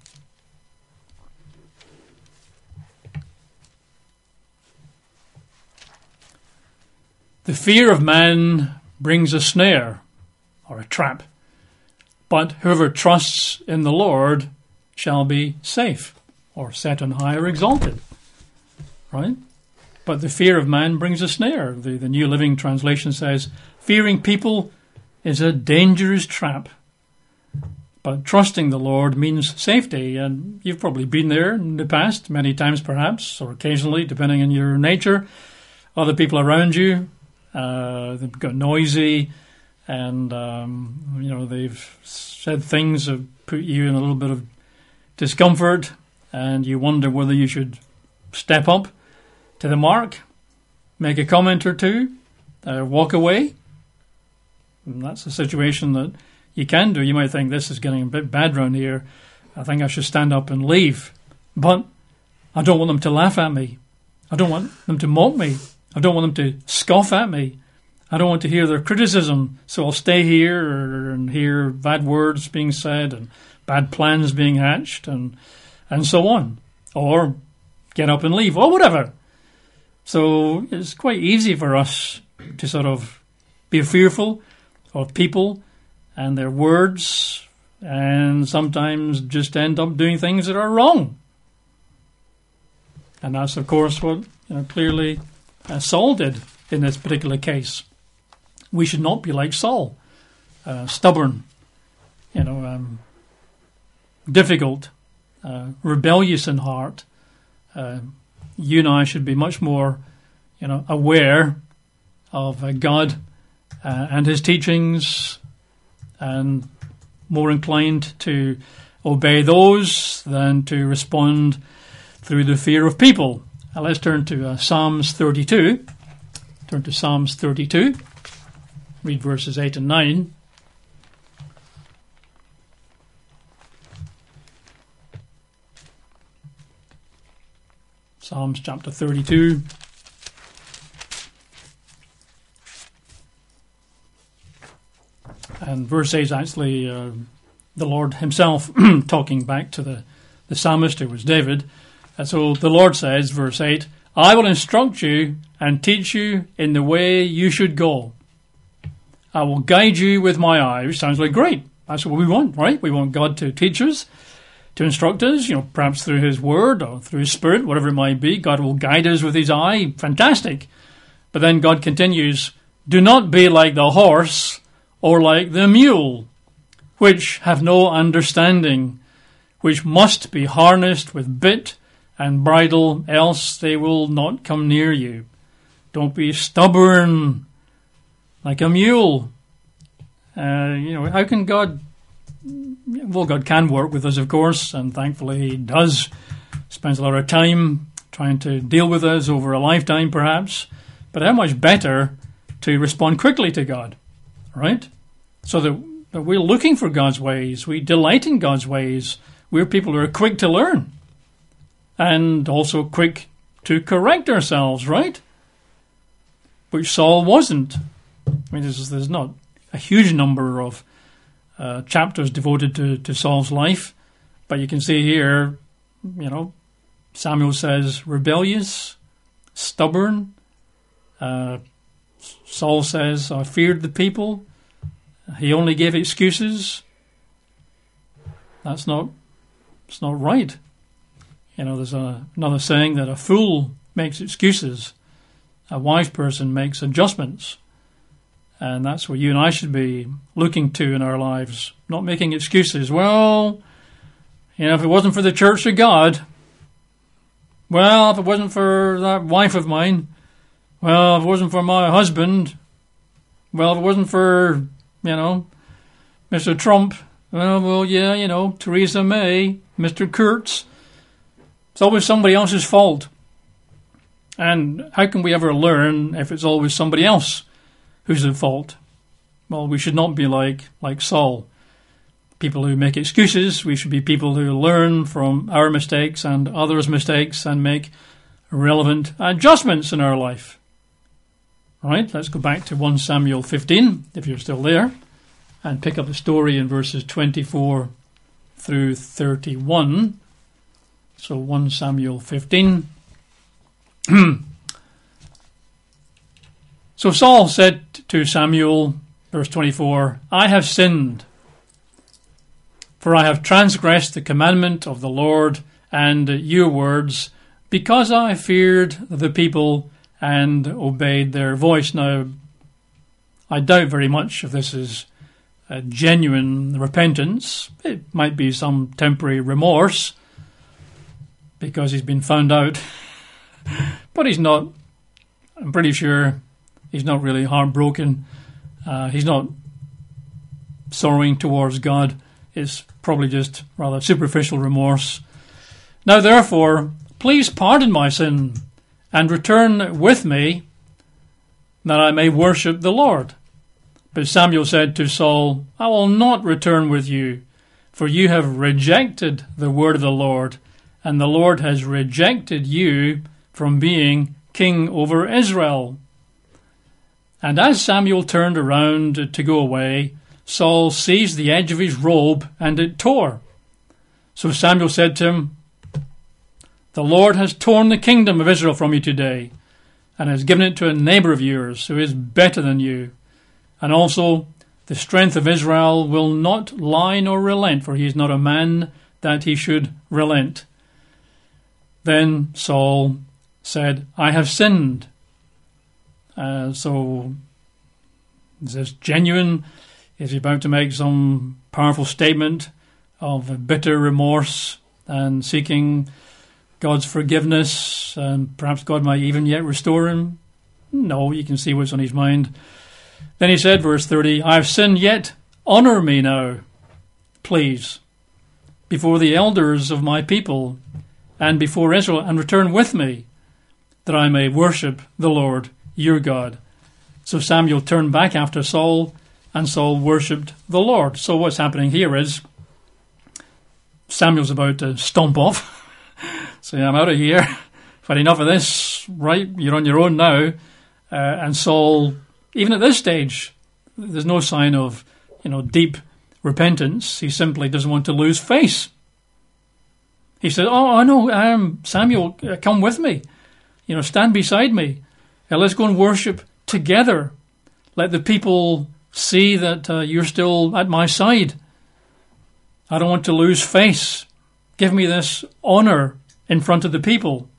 The fear of man brings a snare or a trap, but whoever trusts in the Lord shall be safe, or set on high or exalted. Right? but the fear of man brings a snare. The, the New Living Translation says, fearing people is a dangerous trap. But trusting the Lord means safety, and you've probably been there in the past, many times perhaps, or occasionally, depending on your nature. Other people around you, uh, they've got noisy, and um, you know they've said things that put you in a little bit of discomfort, and you wonder whether you should step up to the mark, make a comment or two, uh, walk away. And that's a situation that you can do. You might think, this is getting a bit bad round here. I think I should stand up and leave. But I don't want them to laugh at me. I don't want them to mock me. I don't want them to scoff at me. I don't want to hear their criticism. So I'll stay here and hear bad words being said and bad plans being hatched and and so on. Or get up and leave or whatever. So it's quite easy for us to sort of be fearful of people and their words, and sometimes just end up doing things that are wrong. And that's, of course, what you know, clearly uh, Saul did in this particular case. We should not be like Saul, uh, stubborn, you know, um, difficult, uh, rebellious in heart. Uh, you and I should be much more, you know, aware of uh, God uh, and His teachings, and more inclined to obey those than to respond through the fear of people. Now let's turn to uh, Psalms thirty-two. Turn to Psalms thirty-two. Read verses eight and nine. Psalms chapter thirty-two. And verse eight is actually uh, the Lord himself talking back to the, the psalmist, who was David. And so the Lord says, verse eight, I will instruct you and teach you in the way you should go. I will guide you with my eye. Which sounds like great. That's what we want, right? We want God to teach us, to instruct us, you know, perhaps through His Word or through His Spirit, whatever it might be. God will guide us with His eye. Fantastic. But then God continues, do not be like the horse or like the mule, which have no understanding, which must be harnessed with bit and bridle, else they will not come near you. Don't be stubborn like a mule. Uh, you know, how can God... Well, God can work with us, of course, and thankfully He does. Spends a lot of time trying to deal with us over a lifetime, perhaps. But how much better to respond quickly to God, right? So that, that we're looking for God's ways. We delight in God's ways. We're people who are quick to learn. And also quick to correct ourselves, right? Which Saul wasn't. I mean, there's, there's not a huge number of uh, chapters devoted to, to Saul's life. But you can see here, you know, Samuel says rebellious, stubborn. Uh, Saul says, I feared the people. He only gave excuses. That's not, it's not right. You know, there's a, another saying that a fool makes excuses. A wise person makes adjustments. And that's what you and I should be looking to in our lives. Not making excuses. Well, you know, if it wasn't for the church of God, well, if it wasn't for that wife of mine, well, if it wasn't for my husband, well, if it wasn't for, you know, Mister Trump, well, well, yeah, you know, Theresa May, Mister Kurtz, it's always somebody else's fault. And how can we ever learn if it's always somebody else who's at fault? Well, we should not be like, like Saul. People who make excuses. We should be people who learn from our mistakes and others' mistakes and make relevant adjustments in our life. All right, let's go back to First Samuel fifteen, if you're still there, and pick up the story in verses twenty-four through thirty-one. So First Samuel fifteen. So Saul said to Samuel, verse twenty-four, I have sinned, for I have transgressed the commandment of the Lord and your words, because I feared the people and obeyed their voice. Now, I doubt very much if this is a genuine repentance. It might be some temporary remorse because he's been found out. But he's not, I'm pretty sure he's not really heartbroken. Uh, he's not sorrowing towards God. It's probably just rather superficial remorse. Now, therefore, please pardon my sin and return with me that I may worship the Lord. But Samuel said to Saul, I will not return with you, for you have rejected the word of the Lord, and the Lord has rejected you from being king over Israel. And as Samuel turned around to go away, Saul seized the edge of his robe, and it tore. So Samuel said to him, the Lord has torn the kingdom of Israel from you today, and has given it to a neighbor of yours who is better than you. And also, the strength of Israel will not lie nor relent, for he is not a man that he should relent. Then Saul said, I have sinned. Uh, so, is this genuine? Is he about to make some powerful statement of bitter remorse and seeking God's forgiveness, and perhaps God might even yet restore him? No, you can see what's on his mind. Then he said, verse thirty, I have sinned, yet honour me now, please, before the elders of my people and before Israel, and return with me, that I may worship the Lord your God. So Samuel turned back after Saul, and Saul worshipped the Lord. So what's happening here is Samuel's about to stomp off. Say, I'm out of here. I've had enough of this. Right, you're on your own now. Uh, and Saul, even at this stage, there's no sign of, you know, deep repentance. He simply doesn't want to lose face. He said, oh, I know, um, Samuel, uh, come with me. You know, stand beside me. Uh, let's go and worship together. Let the people see that uh, you're still at my side. I don't want to lose face. Give me this honour in front of the people.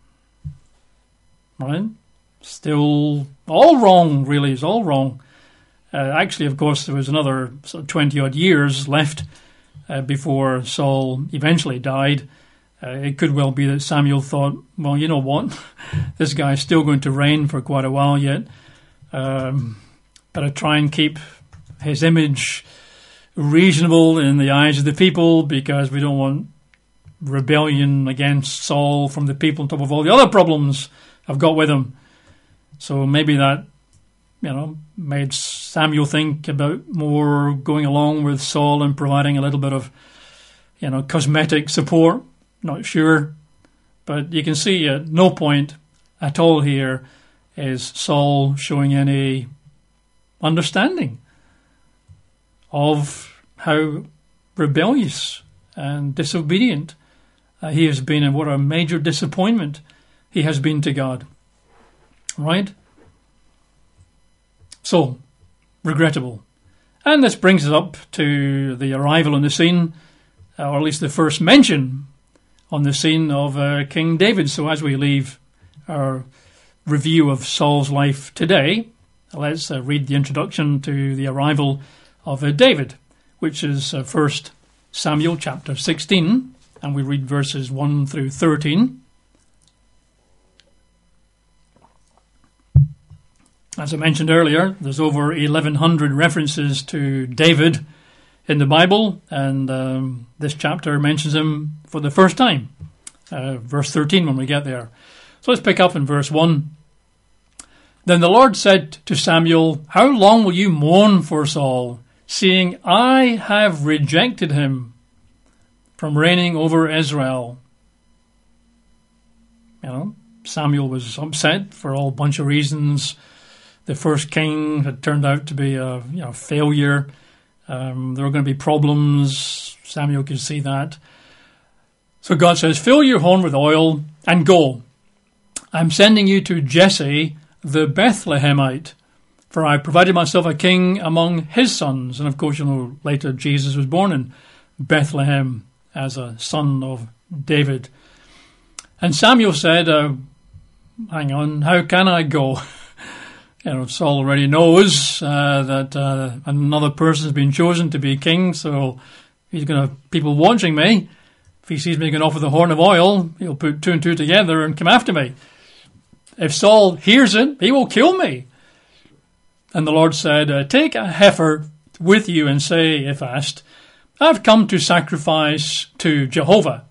Right? Still all wrong, really. It's all wrong. Uh, actually, of course, there was another sort of twenty-odd years left uh, before Saul eventually died. Uh, it could well be that Samuel thought, well, you know what? This guy's still going to reign for quite a while yet. Um, better try and keep his image reasonable in the eyes of the people, because we don't want rebellion against Saul from the people on top of all the other problems I've got with him. So maybe that, you know, made Samuel think about more going along with Saul and providing a little bit of, you know, cosmetic support. Not sure. But you can see at no point at all here is Saul showing any understanding of how rebellious and disobedient uh, he has been, and what a major disappointment he has been to God. Right? So, regrettable. And this brings us up to the arrival on the scene, or at least the first mention on the scene of uh, King David. So as we leave our review of Saul's life today, let's uh, read the introduction to the arrival of uh, David, which is uh, First Samuel chapter sixteen, and we read verses one through thirteen. As I mentioned earlier, there's over eleven hundred references to David in the Bible, and um, this chapter mentions him for the first time. Uh, verse thirteen when we get there. So let's pick up in verse one. Then the Lord said to Samuel, how long will you mourn for Saul, seeing I have rejected him from reigning over Israel? You know, Samuel was upset for a whole bunch of reasons. The first king had turned out to be a you know, failure. Um, there were going to be problems. Samuel could see that. So God says, fill your horn with oil and go. I'm sending you to Jesse the Bethlehemite, for I provided myself a king among his sons. And of course, you know, later Jesus was born in Bethlehem as a son of David. And Samuel said, uh, hang on, how can I go? You know, Saul already knows uh, that uh, another person has been chosen to be king, so he's going to have people watching me. If he sees me going off with a horn of oil, he'll put two and two together and come after me. If Saul hears it, he will kill me. And the Lord said, uh, take a heifer with you and say, if asked, I've come to sacrifice to Jehovah.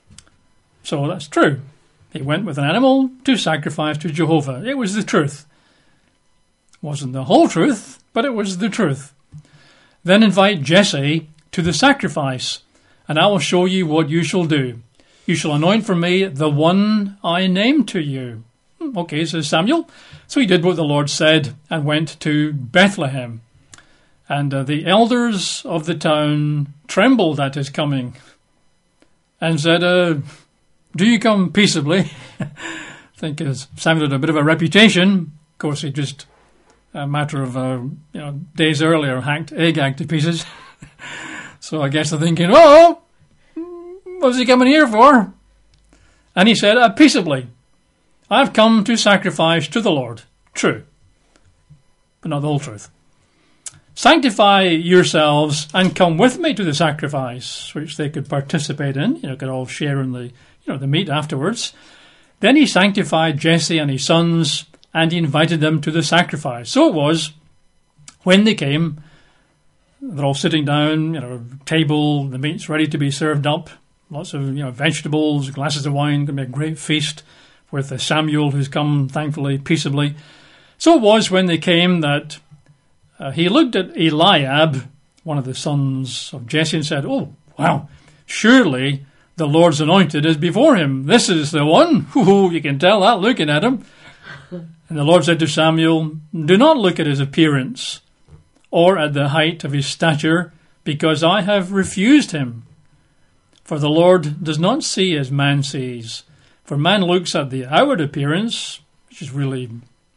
So that's true. He went with an animal to sacrifice to Jehovah. It was the truth. It wasn't the whole truth, but it was the truth. Then invite Jesse to the sacrifice, and I will show you what you shall do. You shall anoint for me the one I name to you. Okay, says Samuel. So he did what the Lord said and went to Bethlehem. And uh, the elders of the town trembled at his coming and said, uh, do you come peaceably? I think uh, Samuel had a bit of a reputation. Of course, he just, a matter of uh, you know days earlier, hacked Agag to pieces. So I guess they're thinking, oh, what's he coming here for? And he said, uh, peaceably. I've come to sacrifice to the Lord. True. But not the whole truth. Sanctify yourselves and come with me to the sacrifice, which they could participate in. You know, could all share in the, you know, the meat afterwards. Then he sanctified Jesse and his sons, and he invited them to the sacrifice. So it was, when they came, they're all sitting down, you know, table, the meat's ready to be served up. Lots of, you know, vegetables, glasses of wine, going to be a great feast. With uh, Samuel, who's come, thankfully, peaceably. So it was when they came that uh, he looked at Eliab, one of the sons of Jesse, and said, oh, wow, surely the Lord's anointed is before him. This is the one. Ooh, you can tell that looking at him. And the Lord said to Samuel, do not look at his appearance or at the height of his stature, because I have refused him. For the Lord does not see as man sees. For man looks at the outward appearance, which is really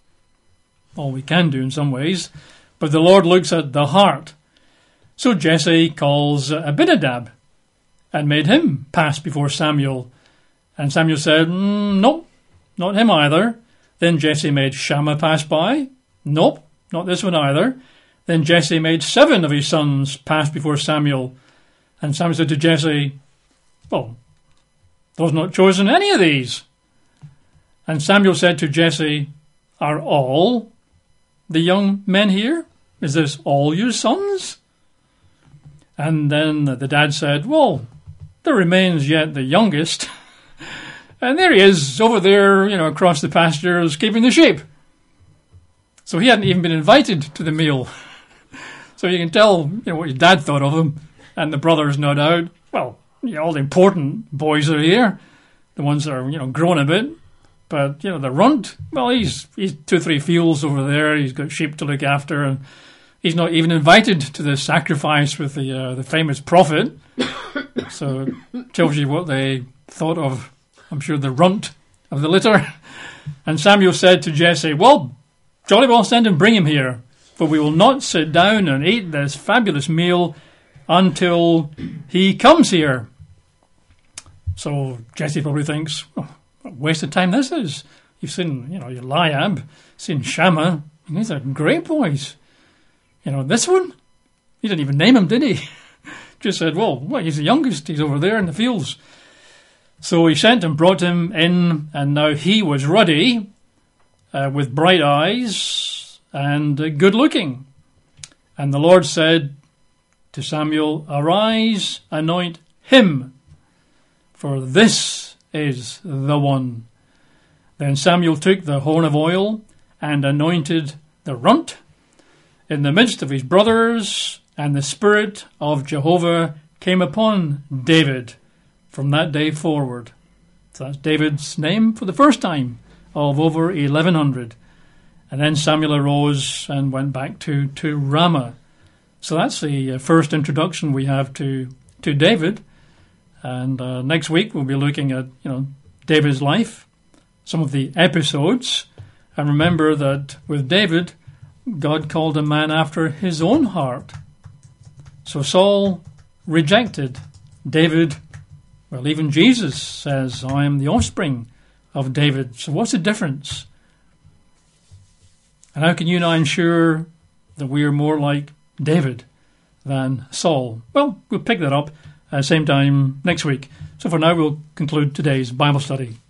all we can do in some ways, but the Lord looks at the heart. So Jesse calls Abinadab and made him pass before Samuel. And Samuel said, mm, nope, not him either. Then Jesse made Shammah pass by. Nope, not this one either. Then Jesse made seven of his sons pass before Samuel. And Samuel said to Jesse, well, God's not chosen any of these. And Samuel said to Jesse, are all the young men here? Is this all your sons? And then the dad said, well, there remains yet the youngest. And there he is, over there, you know, across the pastures, keeping the sheep. So he hadn't even been invited to the meal. So you can tell, you know, what your dad thought of him. And the brothers, no doubt, well, you know, all the important boys are here. The ones that are, you know, grown a bit. But, you know, the runt, well, he's he's two or three fields over there. He's got sheep to look after. And he's not even invited to the sacrifice with the uh, the famous prophet. So it tells you what they thought of, I'm sure, the runt of the litter. And Samuel said to Jesse, well, jolly well send and bring him here. For we will not sit down and eat this fabulous meal until he comes here. So Jesse probably thinks, oh, what a waste of time this is. You've seen, you know, Eliab, seen Shammah. These are great boys. You know, this one, he didn't even name him, did he? Just said, well, well, he's the youngest. He's over there in the fields. So he sent and brought him in, and now he was ruddy, uh, with bright eyes, and uh, good looking. And the Lord said to Samuel, arise, anoint him, for this is the one. Then Samuel took the horn of oil and anointed the runt in the midst of his brothers, and the Spirit of Jehovah came upon David from that day forward. So that's David's name for the first time of over eleven hundred. And then Samuel arose and went back to, to Ramah. So that's the first introduction we have to, to David. And uh, next week we'll be looking at, you know, David's life, some of the episodes. And remember that with David, God called a man after his own heart. So Saul rejected David. Well, even Jesus says, I am the offspring of David. So what's the difference? And how can you now ensure that we are more like David than Saul? Well, we'll pick that up at the same time next week. So for now, we'll conclude today's Bible study.